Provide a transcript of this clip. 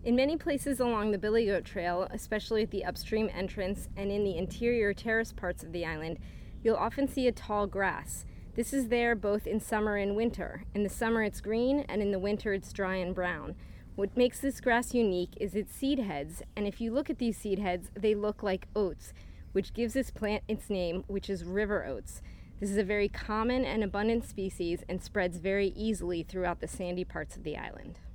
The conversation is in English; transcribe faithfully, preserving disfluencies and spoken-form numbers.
In many places along the Billy Goat Trail, especially at the upstream entrance and in the interior terrace parts of the island, you'll often see a tall grass. This is there both in summer and winter. In the summer it's green, and in the winter it's dry and brown. What makes this grass unique is its seed heads, and if you look at these seed heads, they look like oats, which gives this plant its name, which is river oats. This is a very common and abundant species and spreads very easily throughout the sandy parts of the island.